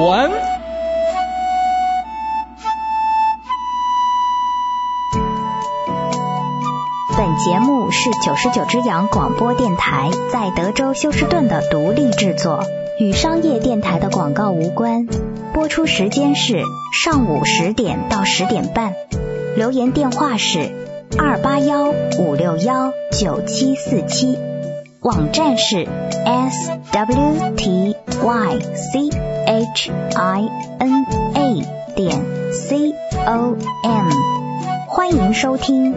文。 本节目是99只羊广播电台在德州休斯顿的独立制作，与商业电台的广告无关。播出时间是上午10点到10点半。留言电话是281-561-9747，网站是 swtychina.com， 欢迎收听。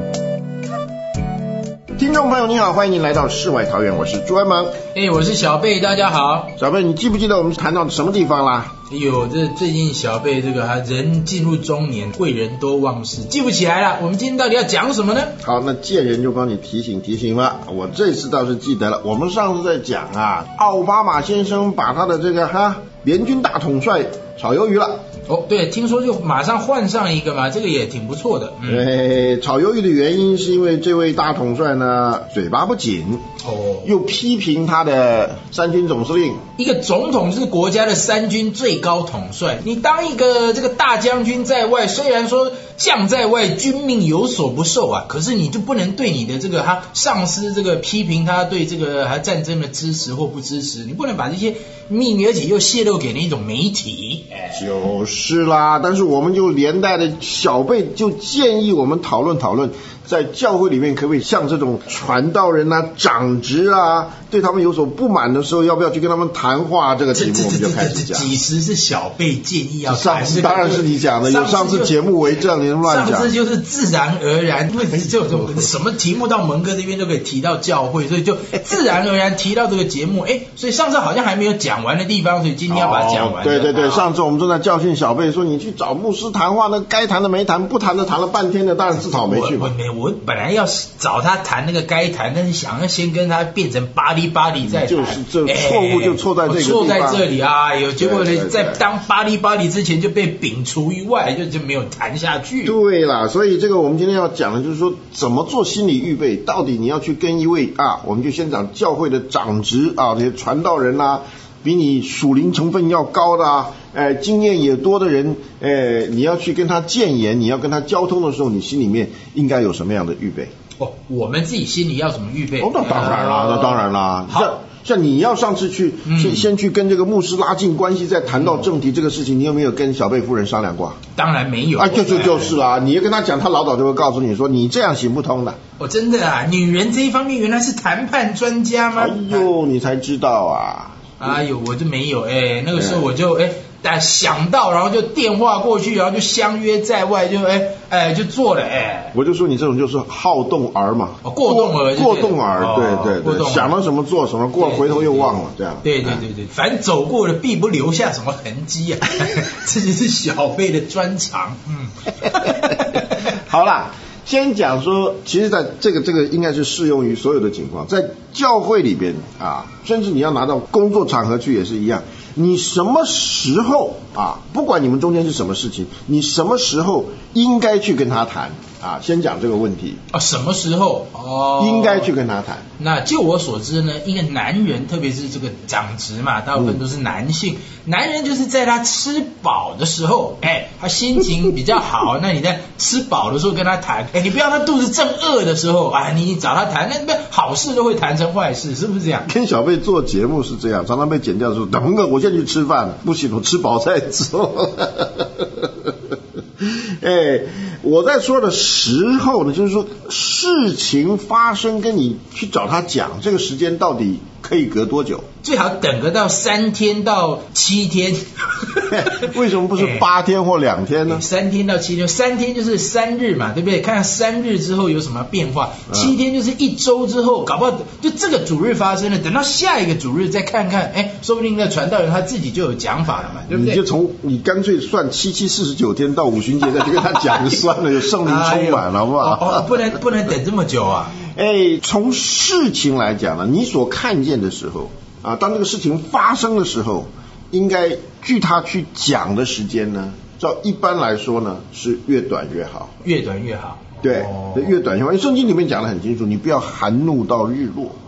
听众朋友你好，欢迎您来到世外桃源，我是朱安萌。 我是小贝，大家好。 小贝，你记不记得我们谈到什么地方啦？ 这最近小贝这个人进入中年，贵人多忘事，记不起来了。我们今天到底要讲什么呢？ 好，那见人就帮你提醒吧。我这次倒是记得了，我们上次在讲奥巴马先生把他的这个联军大统帅炒鱿鱼了。 对，听说就马上换上一个嘛，这个也挺不错的。 炒鱿鱼的原因是因为这位大统帅呢嘴巴不紧，又批评他的三军总司令。 一个总统是国家的三军最高统帅，你当一个这个大将军在外，虽然说将在外，军命有所不受啊，可是你就不能对你的这个上司这个批评他对这个战争的支持或不支持，你不能把这些秘密而且又泄露给那种媒体。 就是啦，但是我们就连带的小贝就建议我们讨论，在教会里面可不可以像这种传道人长职对他们有所不满的时候，要不要去跟他们谈话？这个题目我们就开始讲。 几时是小贝建议要谈？ 上次当然是你讲的，有上次节目为证，你乱讲。 上次就是自然而然，因为就什么题目到蒙哥这边就可以提到教会，所以就自然而然提到这个节目。所以上次好像还没有讲完的地方，所以今天要把它讲完。 对，上次我们正在教训小贝说，你去找牧师谈话，那该谈的没谈，不谈的谈了半天的，当然自讨没趣。 我本来要找他谈那个该谈，但是想要先跟他变成巴黎再谈。 就是这错误就错在这个地方。 错在这里结果呢，在当巴黎之前就被摒除于外，就没有谈下去。 对啦，所以这个我们今天要讲的就是说，怎么做心理预备。到底你要去跟一位我们就先讲教会的长职这些传道人比你属灵成分要高的经验也多的人，你要去跟他谏言，你要跟他交通的时候，你心里面应该有什么样的预备？ 我们自己心里要怎么预备？ 那当然啦，好。像你要上次去先去跟这个牧师拉近关系，再谈到正题这个事情，你有没有跟小贝夫人商量过？ 当然没有就是啦，你要跟他讲，他老早就会告诉你说你这样行不通的。 真的女人这一方面原来是谈判专家吗？ 你才知道我就没有那个时候我就想到，然后就电话过去，然后就相约在外，就就做了我就说你这种就是好动儿嘛， 过动儿， 对，想到什么做什么，回头又忘了这样。 对，反正走过了必不留下什么痕迹这就是小贝的专长。 好啦，先讲说，其实在这个应该是适用于所有的情况，在教会里边甚至你要拿到工作场合去也是一样。你什么时候不管你们中间是什么事情，你什么时候应该去跟他谈先讲这个问题什么时候应该去跟他谈。 那就我所知呢，一个男人特别是这个长职嘛，大部分都是男性，男人就是在他吃饱的时候他心情比较好那你在吃饱的时候跟他谈你不要他肚子正饿的时候你找他谈，那好事都会谈成坏事，是不是这样？ 跟小贝做节目是这样，常常被剪掉的时候，等个我现在去吃饭，不行，我吃饱再做。我在说的时候呢，就是说事情发生跟你去找他讲，这个时间到底可以隔多久？ 最好等个到3天到7天。 为什么不是8天或2天呢 ？3天到7天，3天就是3日嘛，对不对？看3日之后有什么变化，7天就是1周之后，搞不好就这个主日发生了，等到下一个主日再看看，说不定那传道人他自己就有讲法了嘛，对不对？ 你干脆算749天到五旬节再去跟他讲就算了，有圣灵充满了，好不好？ 不能等这么久从事情来讲呢，你所看见的时候当这个事情发生的时候，应该据他去讲的时间呢，照一般来说呢是越短越好， 越短越好。 对，越短越好。因为圣经里面讲得很清楚，你不要含怒到日落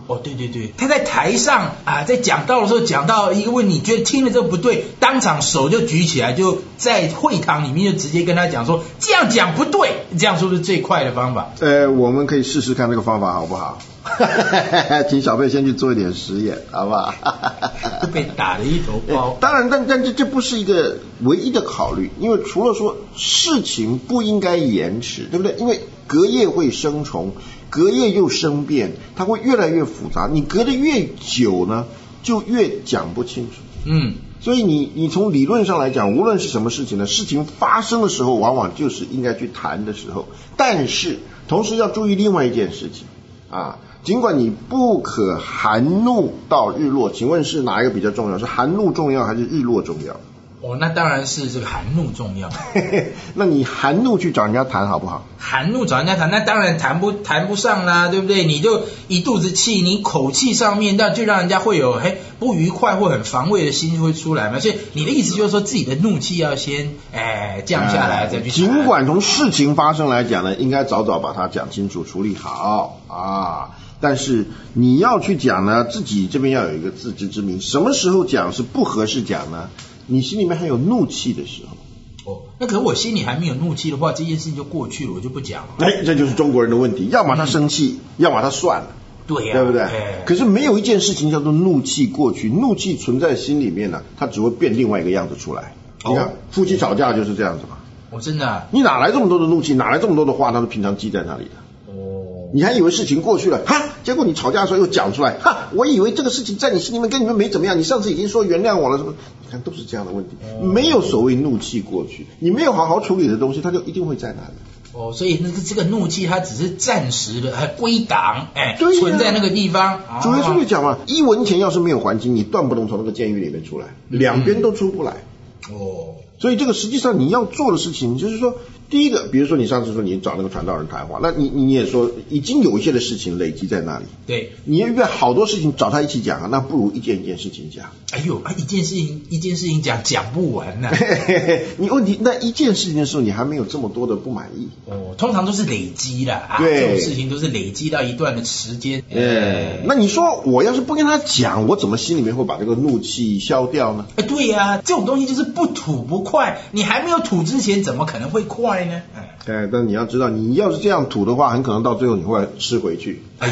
哦，对对对，他在台上啊，在讲道的时候讲到一个问题，你觉得听了这不对，当场手就举起来，就在会堂里面就直接跟他讲说，这样讲不对，这样是不是最快的方法？ 我们可以试试看这个方法好不好？请小贝先去做一点实验，好不好？ 就被打了一头包。 当然，但这不是一个唯一的考虑，因为除了说事情不应该延迟，对不对？因为隔夜会生虫，隔夜又生变，它会越来越复杂。你隔得越久呢，就越讲不清楚。所以你从理论上来讲，无论是什么事情呢，事情发生的时候，往往就是应该去谈的时候。但是同时要注意另外一件事情啊。尽管你不可含怒到日落，请问是哪一个比较重要？是含怒重要还是日落重要？ 哦，那当然是这个含怒重要。 那你含怒去找人家谈好不好？ 含怒找人家谈，那当然谈不上啦，对不对？你就一肚子气，你口气上面那就让人家会有不愉快或很防卫的心就会出来嘛。所以你的意思就是说，自己的怒气要先降下来再去谈。 尽管从事情发生来讲呢，应该早早把它讲清楚处理好啊。但是你要去讲呢，自己这边要有一个自知之明，什么时候讲是不合适讲呢？你心里面还有怒气的时候。 哦，那可是我心里还没有怒气的话，这件事情就过去了，我就不讲了。 这就是中国人的问题，要么他生气，要么他算了。 对呀， 对不对？可是没有一件事情叫做怒气过去，怒气存在心里面呢，它只会变另外一个样子出来。你看夫妻吵架就是这样子嘛。 真的啊？ 你哪来这么多的怒气，哪来这么多的话，那是平常积在那里的。你还以为事情过去了，结果你吵架的时候又讲出来，我以为这个事情在你心里面跟你们没怎么样，你上次已经说原谅我了，什么？你看都是这样的问题，没有所谓怒气过去，你没有好好处理的东西，它就一定会在那里。 所以这个怒气它只是暂时的，还归档，存在那个地方。 主耶稣就讲嘛，1文钱要是没有还清，你断不能从那个监狱里面出来，两边都出不来。所以这个实际上你要做的事情就是说，第一个，比如说你上次说你找那个传道人谈话，那你也说已经有一些的事情累积在那里， 对， 你要约好多事情找他一起讲那不如一件一件事情讲。 一件事情讲不完呢。 你问题那一件事情的时候，你还没有这么多的不满意。 通常都是累积的对， 这种事情都是累积到一段的时间。 那你说我要是不跟他讲，我怎么心里面会把这个怒气消掉呢？ 对呀，这种东西就是不吐不快，你还没有吐之前怎么可能会快呢？ 但你要知道，你要是这样吐的话，很可能到最后你会吃回去。 那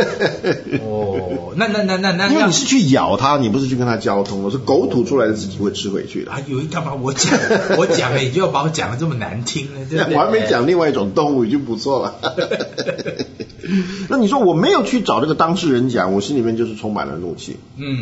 因为你是去咬它，你不是去跟它交通，我是狗吐出来的自己会吃回去的。 干嘛我讲了，你就要把我讲的这么难听呢？对不对？ 我还没讲另外一种动物已经不错了。那你说我没有去找这个当事人讲，我心里面就是充满了怒气。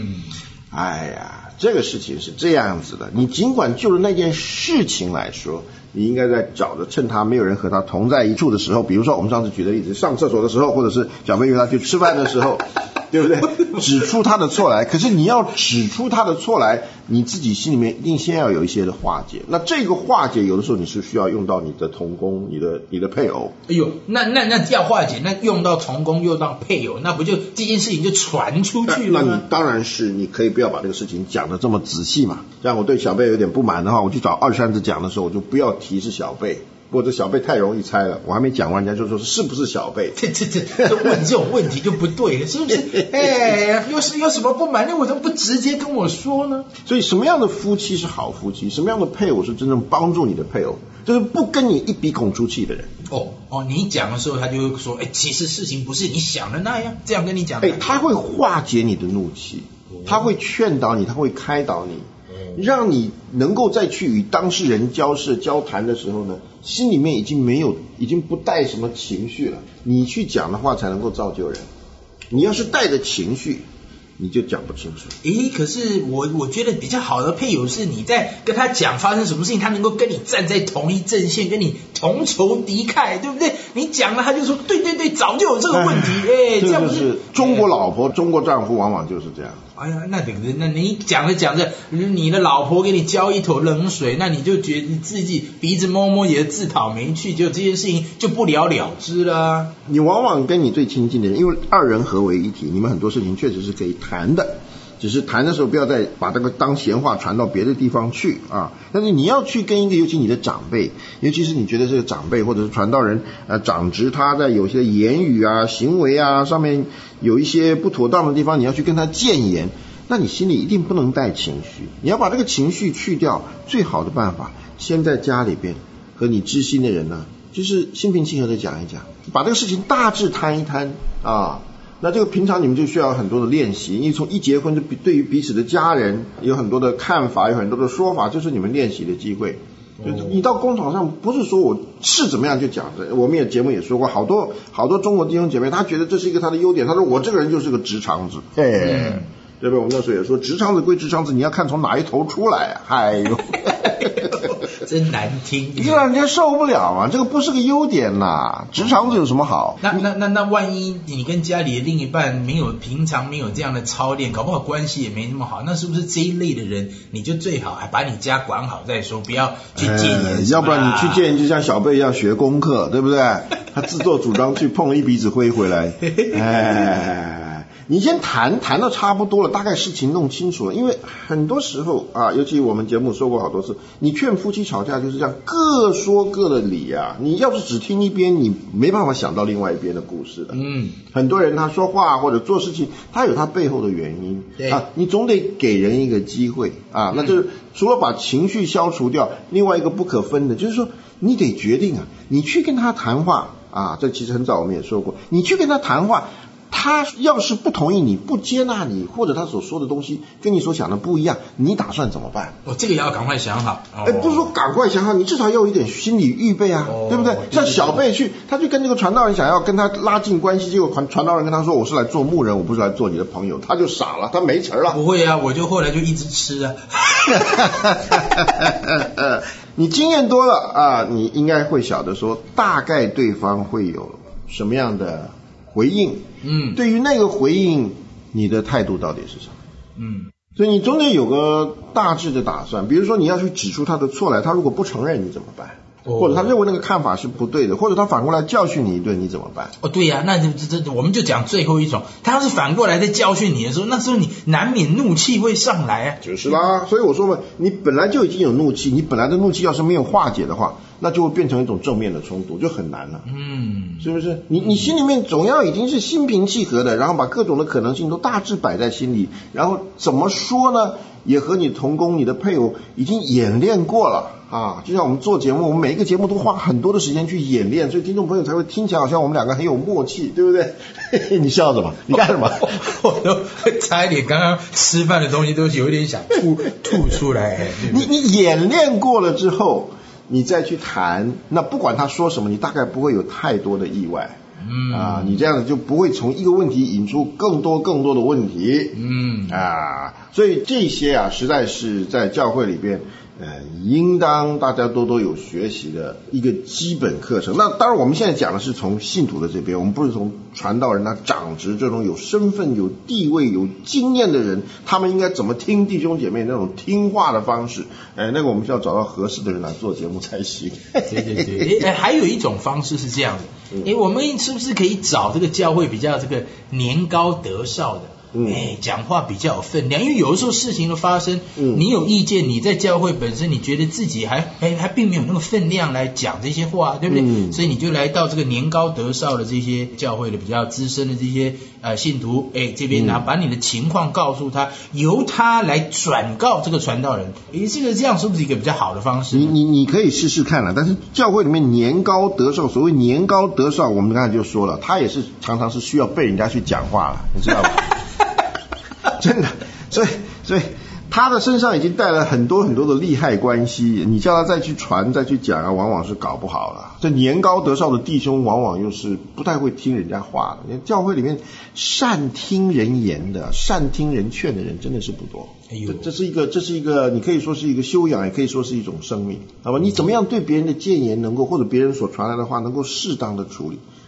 这个事情是这样子的，你尽管就着那件事情来说，你应该在找着趁他没有人和他同在一处的时候，比如说我们上次举的例子，上厕所的时候，或者是小妹约他去吃饭的时候，对不对？指出他的错来。可是你要指出他的错来，你自己心里面一定先要有一些的化解。那这个化解有的时候你是需要用到你的同工，你的配偶。 那要化解，那用到同工用到配偶，那不就这件事情就传出去了吗？ 那你当然是你可以不要把这个事情讲得这么仔细嘛。像我对小贝有点不满的话，我去找23子讲的时候，我就不要提是小贝。或者小贝太容易猜了，我还没讲完，人家就说是不是小贝？ 这问这种问题就不对了，是不是？有什么不满？那我怎么不直接跟我说呢？ 所以什么样的夫妻是好夫妻？什么样的配偶是真正帮助你的配偶？就是不跟你一鼻孔出气的人。 你讲的时候，他就会说，其实事情不是你想的那样，这样跟你讲。 他会化解你的怒气，他会劝导你，他会开导你。让你能够再去与当事人交谈的时候呢，心里面已经不带什么情绪了，你去讲的话才能够造就人。你要是带着情绪，你就讲不清楚。 可是我觉得比较好的配偶是你在跟他讲发生什么事情，他能够跟你站在同一阵线，跟你同仇敌忾，对不对？你讲了他就说对，早就有这个问题。 这样就是中国老婆中国丈夫往往就是这样。 那你讲着你的老婆给你浇一头冷水，那你就觉得你自己鼻子摸摸也自讨没趣，就这件事情就不了了之了。你往往跟你最亲近的人，因为二人合为一体，你们很多事情确实是可以谈的。 只是谈的时候不要再把这个当闲话传到别的地方去啊。但是你要去跟一个，尤其你的长辈，尤其是你觉得这个长辈或者是传道人长执他在有些言语啊行为啊上面有一些不妥当的地方，你要去跟他谏言，那你心里一定不能带情绪，你要把这个情绪去掉。最好的办法，先在家里边和你知心的人呢，就是心平气和的讲一讲，把这个事情大致谈一谈啊。那这个平常你们就需要很多的练习，因为从一结婚就对于彼此的家人有很多的看法，有很多的说法，就是你们练习的机会。就是你到工厂上不是说我是怎么样就讲的，我们也节目也说过，好多中国弟兄姐妹他觉得这是一个他的优点，他说我这个人就是个直肠子，对吧？我们那时候也说，直肠子归直肠子，你要看从哪一头出来啊！哎呦， 真难听， 这让人家受不了啊！这个不是个优点呐，直肠子有什么好？ 那万一你跟家里的另一半平常没有这样的操练，搞不好关系也没那么好，那是不是这一类的人，你就最好还把你家管好再说，不要去戒烟， 要不然你去戒烟就像小贝一样学功课，对不对？他自作主张去碰了一鼻子灰回来，你先谈到差不多了，大概事情弄清楚了，因为很多时候啊，尤其我们节目说过好多次，你劝夫妻吵架就是这样，各说各的理啊，你要是只听一边，你没办法想到另外一边的故事的。很多人他说话或者做事情，他有他背后的原因啊，你总得给人一个机会啊，那就是除了把情绪消除掉，另外一个不可分的就是说，你得决定啊，你去跟他谈话啊，这其实很早我们也说过，你去跟他谈话。他要是不同意你，不接纳你，或者他所说的东西跟你所想的不一样，你打算怎么办？ 这个也要赶快想好。 不是说赶快想好，你至少要有一点心理预备啊，对不对？像小贝他去跟这个传道人想要跟他拉近关系，结果传道人跟他说我是来做牧人，我不是来做你的朋友，他就傻了，他没词了。 不会啊，我就后来就一直吃啊。 你经验多了啊，你应该会晓得说，大概对方会有什么样的回应，对于那个回应，你的态度到底是什么？所以你总得有个大致的打算。比如说你要去指出他的错来，他如果不承认，你怎么办？或者他认为那个看法是不对的，或者他反过来教训你一顿，你怎么办？ 对呀，那这我们就讲最后一种，他要是反过来在教训你的时候，那时候你难免怒气会上来啊。 就是啦，所以我说嘛，你本来就已经有怒气，你本来的怒气要是没有化解的话，那就会变成一种正面的冲突，就很难了。是不是？你心里面总要已经是心平气和的，然后把各种的可能性都大致摆在心里，然后怎么说呢？也和你同工、你的配偶已经演练过了啊。就像我们做节目，我们每一个节目都花很多的时间去演练，所以听众朋友才会听起来好像我们两个很有默契，对不对？你笑什么？你干什么？ 我都差一点，刚刚吃饭的东西都有点想吐出来。 你演练过了之后，你再去谈，那不管他说什么，你大概不会有太多的意外。你这样子就不会从一个问题引出更多的问题。所以这些啊，实在是在教会里边，应当大家都有学习的一个基本课程。那当然，我们现在讲的是从信徒的这边，我们不是从传道人、长执这种有身份、有地位、有经验的人，他们应该怎么听弟兄姐妹那种听话的方式。那个我们需要找到合适的人来做节目才行。 对，还有一种方式是这样的，我们是不是可以找这个教会比较这个年高德少的？讲话比较有分量，因为有的时候事情的发生，你有意见，你在教会本身你觉得自己还并没有那个分量来讲这些话，对不对？所以你就来到这个年高德少的这些教会的比较资深的这些信徒，这边把你的情况告诉他，由他来转告这个传道人，这样是不是一个比较好的方式？ 你可以试试看了，但是教会里面年高德少，所谓年高德少，我们刚才就说了，他也是常常是需要被人家去讲话了，你知道吗？真的，所以他的身上已经带了很多的利害关系，你叫他再去传再去讲啊，往往是搞不好了。这年高德少的弟兄往往又是不太会听人家话的，教会里面善听人言的、善听人劝的人真的是不多。这是一个你可以说是一个修养，也可以说是一种生命，好吧？你怎么样对别人的谏言能够，或者别人所传来的话能够适当的处理，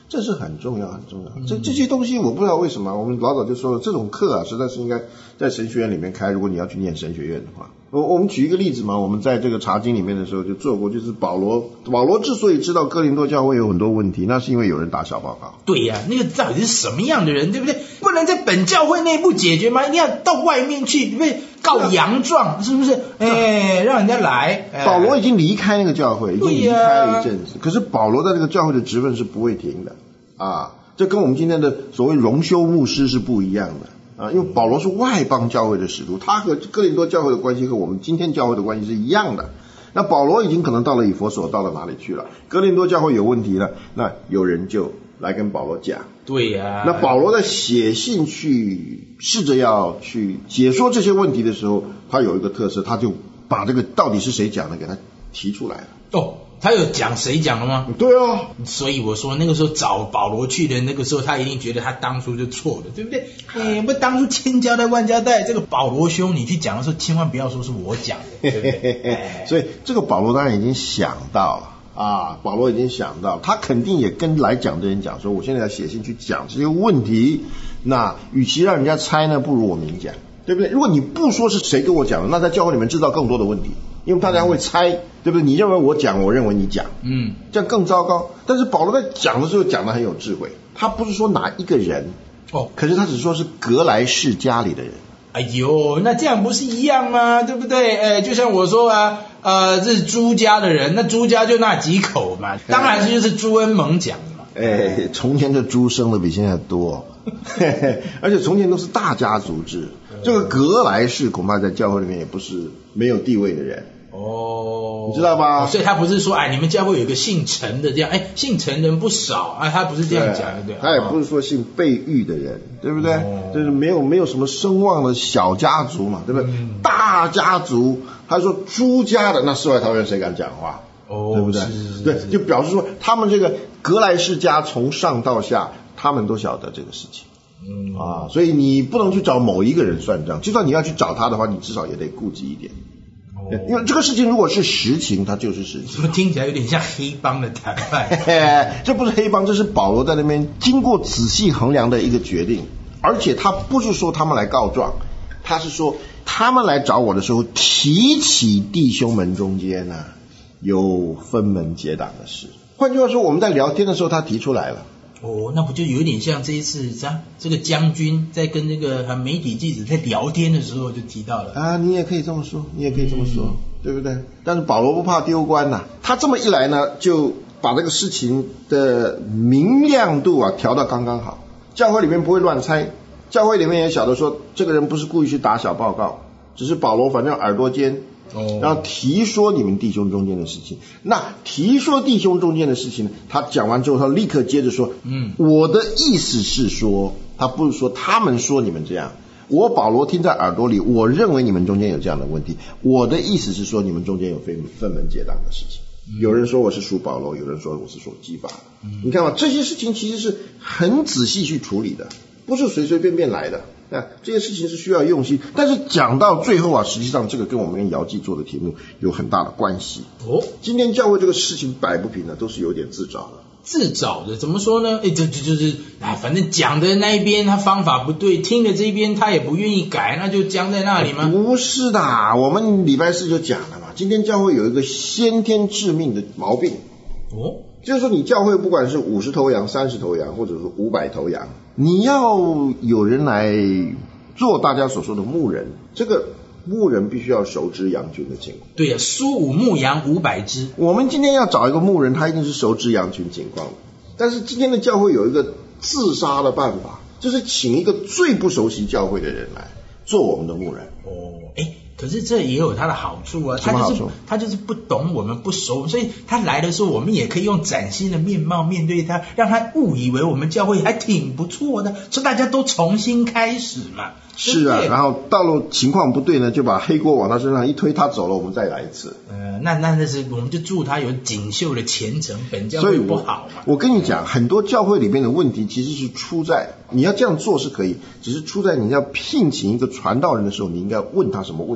这是很重要很重要。这些东西我不知道为什么，我们老早就说了，这种课啊实在是应该在神学院里面开，如果你要去念神学院的话。我们举一个例子嘛，我们在这个查经里面的时候就做过，就是保罗之所以知道哥林多教会有很多问题，那是因为有人打小报告。 对呀，那个到底是什么样的人，对不对？不能在本教会内部解决吗？一定要到外面去，对不对？告洋状，是不是？让人家来。 保罗已经离开那个教会，已经离开了一阵子，可是保罗在这个教会的职分是不会停的啊，这跟我们今天的所谓荣休牧师是不一样的。因为保罗是外邦教会的使徒，他和哥林多教会的关系和我们今天教会的关系是一样的。那保罗已经可能到了以弗所，到了哪里去了？哥林多教会有问题了，那有人就来跟保罗讲。 对呀。 那保罗在写信去试着要去解说这些问题的时候，他有一个特色，他就把这个到底是谁讲的给他提出来了。 他有讲谁讲了吗？ 对啊， 所以我说那个时候找保罗去的那个时候，他一定觉得他当初就错了，对不对？不当初千交代万交代，这个保罗兄你去讲的时候，千万不要说是我讲的，对不对？ 所以这个保罗当然已经想到了保罗已经想到，他肯定也跟来讲的人讲说，我现在要写信去讲这些问题，那与其让人家猜呢，不如我明讲，对不对？如果你不说是谁跟我讲的，那在教会里面制造更多的问题。因为大家会猜，对不对？你认为我讲，我认为你讲，这样更糟糕。但是保罗在讲的时候讲得很有智慧，他不是说哪一个人，可是他只说是格莱士家里的人。 哎呦，那这样不是一样吗？对不对？就像我说这是朱家的人，那朱家就那几口嘛，当然这就是朱恩蒙讲的嘛。 从前的猪生的比现在多，而且从前都是大家族制。这个格莱士恐怕在教会里面也不是没有地位的人。你知道吧？ 所以他不是说你们教会有一个姓陈的这样，姓陈人不少他不是这样讲的，对。 他也不是说姓贝玉的人，对不对？就是没有什么声望的小家族嘛，对不对？大家族，他说朱家的，那世外桃源谁敢讲话？对不对？对，就表示说他们这个格莱士家从上到下，他们都晓得这个事情。所以你不能去找某一个人算账，就算你要去找他的话，你至少也得顾及一点。因为这个事情如果是实情，它就是实情。 怎么听起来有点像黑帮的谈判？ 这不是黑帮，这是保罗在那边经过仔细衡量的一个决定。而且他不是说他们来告状，他是说他们来找我的时候提起弟兄们中间有分门结党的事。换句话说，我们在聊天的时候他提出来了。 那不就有点像这一次这个将军在跟那个媒体记者在聊天的时候就提到了你也可以这么说，对不对？但是保罗不怕丢官他这么一来呢，就把这个事情的明亮度调到刚刚好，教会里面不会乱猜，教会里面也晓得说这个人不是故意去打小报告，只是保罗反正耳朵尖，然后提说你们弟兄中间的事情。那提说弟兄中间的事情呢，他讲完之后他立刻接着说我的意思是说，他不是说他们说你们这样，我保罗听在耳朵里，我认为你们中间有这样的问题，我的意思是说你们中间有分门结党的事情。有人说我是属保罗，有人说我是属基法。你看嘛，这些事情其实是很仔细去处理的，不是随随便便来的。这些事情是需要用心，但是讲到最后实际上这个跟我们跟姚记做的题目有很大的关系。今天教会这个事情摆不平都是有点自找的。 自找的怎么说呢？就是反正讲的那一边他方法不对，听的这一边他也不愿意改，那就僵在那里吗？ 不是的，我们礼拜四就讲了嘛，今天教会有一个先天致命的毛病。就是说你教会不管是50头羊、30头羊，或者是500头羊，你要有人来做大家所说的牧人，这个牧人必须要熟知羊群的情况。 对苏武牧羊500只。 我们今天要找一个牧人，他一定是熟知羊群情况的。但是今天的教会有一个自杀的办法，就是请一个最不熟悉教会的人来做我们的牧人。 可是这也有他的好处他就是不懂我们，不熟，所以他来的时候我们也可以用崭新的面貌面对他，让他误以为我们教会还挺不错的，所以大家都重新开始嘛。 是然后到了情况不对呢，就把黑锅往他身上一推，他走了我们再来一次。 那是我们就祝他有锦绣的前程，本教会不好嘛。 我跟你讲，很多教会里面的问题其实是出在你要这样做是可以，只是出在你要聘请一个传道人的时候，你应该问他什么问题。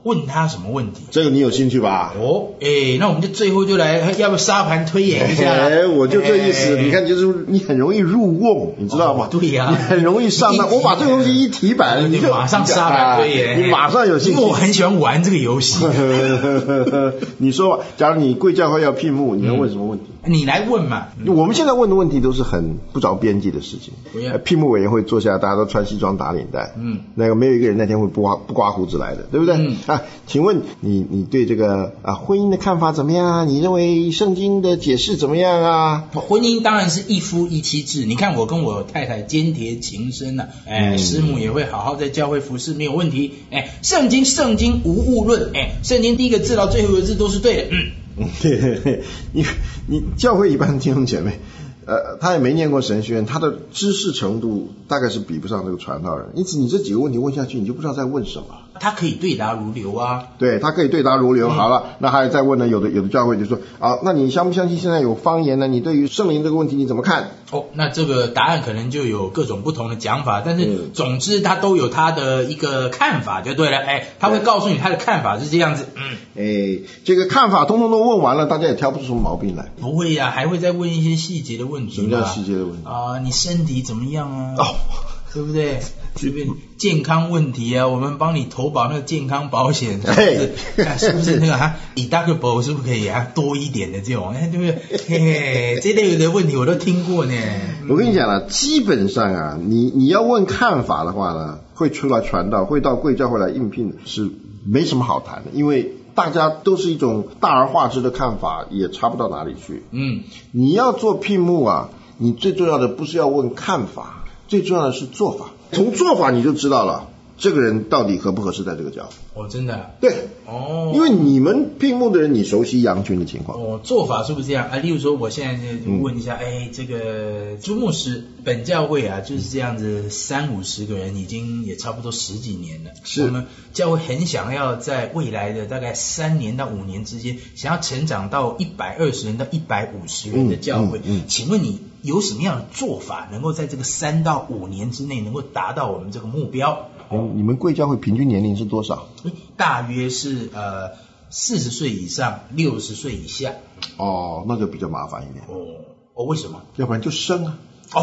问他什么问题？ 这个你有兴趣吧？ 那我们就最后就来，要不沙盘推演一下？ 我就这意思。你看，就是你很容易入瓮，你知道吗？ 对呀， 你很容易上当。我把这个东西一提摆， 你就马上沙盘推演， 你马上有兴趣。 因为我很喜欢玩这个游戏。 你说吧，假如你贵教会要聘牧，你要问什么问题？ 你来问嘛。 我们现在问的问题都是很不着边际的事情。聘牧委员会坐下，大家都穿西装打领带，那个没有一个人那天会不刮胡子来的，对不对？请问你对这个婚姻的看法怎么样啊？你认为圣经的解释怎么样啊？ 婚姻当然是一夫一妻制。你看我跟我太太坚铁情深啊，师母也会好好在教会服侍，没有问题。圣经无误论，圣经第一个字到最后一个字都是对的。 你教会一般弟兄姐妹，他也没念过神学院，他的知识程度大概是比不上这个传道人，因此你这几个问题问下去，你就不知道在问什么。 他可以对答如流啊。 对，他可以对答如流。好了，那还有再问呢，有的教会就说，那你相不相信现在有方言呢？你对于圣灵这个问题你怎么看？ 那这个答案可能就有各种不同的讲法，但是总之他都有他的一个看法就对了。他会告诉你他的看法是这样子。 这个看法通通都问完了，大家也挑不出什么毛病来。 不会呀，还会再问一些细节的问题。 什么叫细节的问题？ 你身体怎么样啊？对不对？随便健康问题啊，我们帮你投保那个健康保险，是不是那个deductible 是不是可以多一点的这种？对不对？这类的问题我都听过呢。 我跟你讲了，基本上你要问看法的话呢，会出来传道，会到贵教会来应聘是没什么好谈的，因为大家都是一种大而化之的看法，也差不到哪里去。你要做聘牧你最重要的不是要问看法，最重要的是做法。从做法你就知道了这个人到底合不合适在这个教会。 真的？ 对。因为你们聘牧的人，你熟悉羊群的情况。 做法是不是这样例如说我现在就问一下，这个朱牧师，本教会就是这样子30-50个人，已经也差不多10几年了。 是。 我们教会很想要在未来的大概3年到5年之间，想要成长到120人到150人的教会。请问你有什么样的做法，能够在这个3到5年之内能够达到我们这个目标？ 你们贵教会平均年龄是多少？ 大约是40岁以上，60岁以下。 那就比较麻烦一点。 为什么？ 要不然就生啊。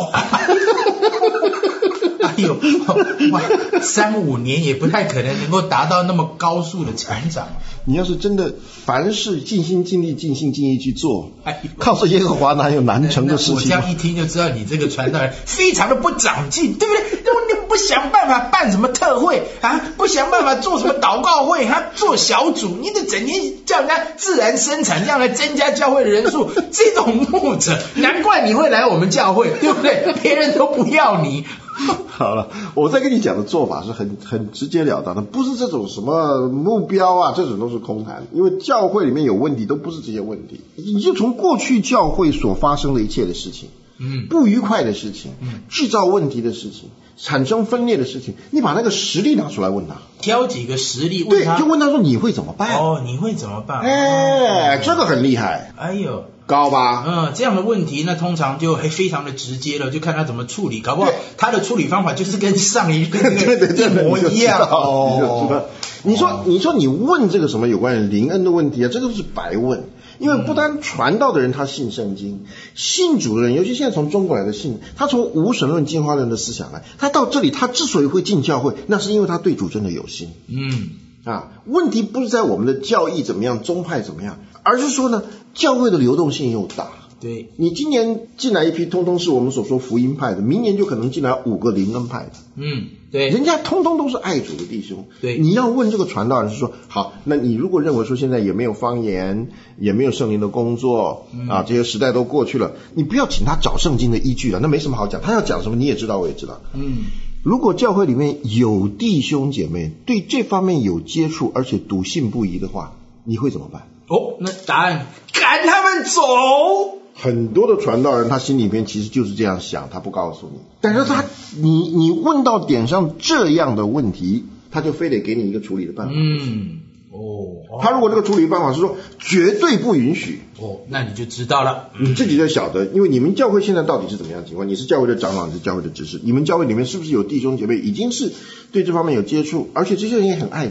3-5年也不太可能够达到那么高速的成长。 你要是真的凡事尽心尽力尽心尽意去做，靠着耶和华哪有难成的事情？ 我这样一听就知道你这个传道人非常的不长进，对不对？你不想办法办什么特会不想办法做什么祷告会做小组，你得整天叫人家自然生产，这样来增加教会的人数。这种牧者，难怪你会来我们教会，对不对？别人都不要你。 好了，我再跟你讲的做法是很直截了当的，不是这种什么目标这种都是空谈，因为教会里面有问题都不是这些问题，你就从过去教会所发生的一切的事情，不愉快的事情，制造问题的事情，产生分裂的事情，你把那个实例拿出来问他， 挑几个实例问他， 对，就问他说你会怎么办？ 你会怎么办？ 这个很厉害。高吧？ 这样的问题那通常就非常的直接了，就看他怎么处理，搞不好他的处理方法就是跟上一个一模一样。 你就知道。你说你问这个什么有关于灵恩的问题这个是白问。因为不单传道的人他信圣经，信主的人，尤其现在从中国来的信，他从无神论进化论的思想来，他到这里他之所以会进教会，那是因为他对主真的有心。问题不是在我们的教义怎么样，宗派怎么样，而是说呢，教会的流动性又大。 对， 你今年进来一批通通是我们所说福音派的，明年就可能进来5个灵恩派的。 对， 人家通通都是爱主的弟兄。 对， 你要问这个传道人是说，好，那你如果认为说现在也没有方言，也没有圣灵的工作这些时代都过去了，你不要请他找圣经的依据了，那没什么好讲，他要讲什么你也知道我也知道。如果教会里面有弟兄姐妹对这方面有接触，而且笃信不疑的话，你会怎么办？ 那答案赶他们走。 很多的传道人他心里面其实就是这样想，他不告诉你，但是你问到点上这样的问题，他就非得给你一个处理的办法。他如果这个处理办法是说绝对不允许， 那你就知道了， 你自己就晓得，因为你们教会现在到底是怎么样的情况？你是教会的长老，你是教会的执事，你们教会里面是不是有弟兄姐妹已经是对这方面有接触，而且这些人也很爱主了？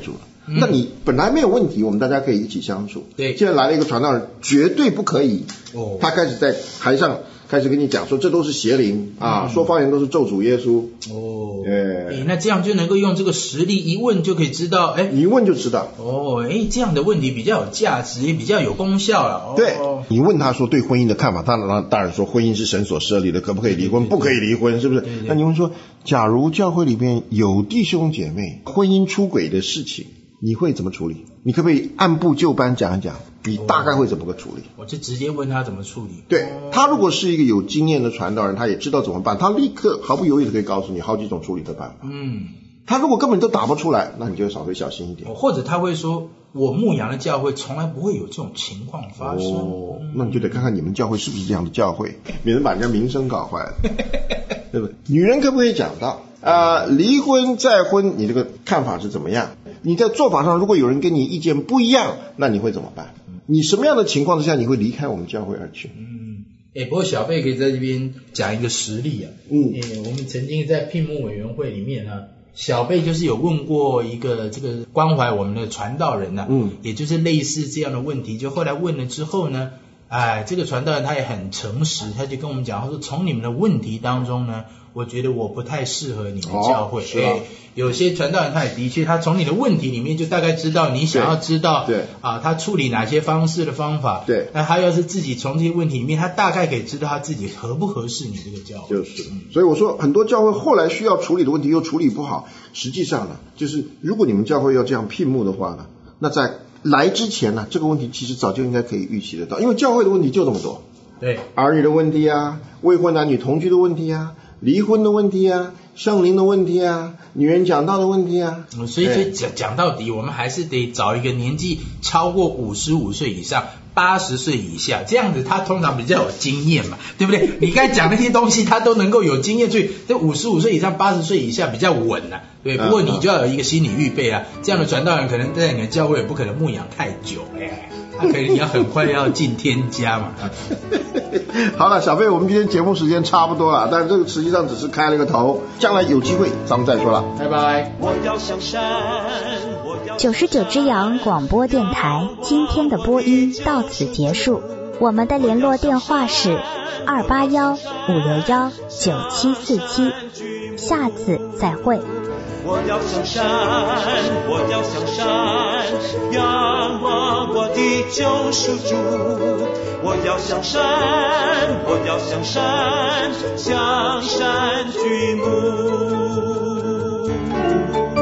那你本来没有问题，我们大家可以一起相处。 对， 现在来了一个传道人，绝对不可以。他开始在台上开始跟你讲说，这都是邪灵啊，说方言都是咒主耶稣。 那这样就能够用这个实例一问就可以知道， 一问就知道。 这样的问题比较有价值，也比较有功效了。 对，你问他说对婚姻的看法，他当然说婚姻是神所设立的，可不可以离婚？不可以离婚，是不是？那你问说，假如教会里边有弟兄姐妹婚姻出轨的事情，你会怎么处理？你可不可以按部就班讲一讲？你大概会怎么个处理？ 我就直接问他怎么处理。 对，他如果是一个有经验的传道人，他也知道怎么办，他立刻毫不犹豫的可以告诉你好几种处理的办法。他如果根本都打不出来，那你就稍微小心一点。 或者他会说，我牧养的教会从来不会有这种情况发生。 那你就得看看你们教会是不是这样的教会，免得把人家名声搞坏了。对不对？女人可不可以讲到离婚再婚，你这个看法是怎么样？你在做法上如果有人跟你意见不一样，那你会怎么办？你什么样的情况之下你会离开我们教会而去？ 不过小贝可以在这边讲一个实例啊。我们曾经在聘牧委员会里面呢，小贝就是有问过一个这个关怀我们的传道人呢，也就是类似这样的问题，就后来问了之后呢，这个传道人他也很诚实，他就跟我们讲，他说从你们的问题当中呢，我觉得我不太适合你们教会。有些传道人他也的确，他从你的问题里面就大概知道你想要知道，他处理哪些方式的方法。对，那他要是自己从这些问题里面，他大概可以知道他自己合不合适你这个教会。 所以我说很多教会后来需要处理的问题又处理不好，实际上呢，就是如果你们教会要这样聘牧的话呢，那在来之前呢，这个问题其实早就应该可以预期得到，因为教会的问题就这么多。 对， 儿女的问题啊，未婚男女同居的问题啊，离婚的问题啊，圣灵的问题啊，女人讲道的问题啊。 所以讲到底，我们还是得找一个年纪超过55岁以上，80岁以下，这样子他通常比较有经验嘛，对不对？你刚才讲那些东西他都能够有经验，所以这55岁以上80岁以下比较稳啊。对，不过你就要有一个心理预备啊，这样的传道人可能在你的教会也不可能牧养太久，他可能你要很快要进天家嘛。 好了，小贝，我们今天节目时间差不多了，但这个实际上只是开了个头，将来有机会咱们再说了， 拜拜。 99只羊广播电台今天的播音到此结束，我们的联络电话是281-561-9747，下次再会。 我要向山，我要向山，仰望我的救赎主。我要向山，我要向山，向山举目。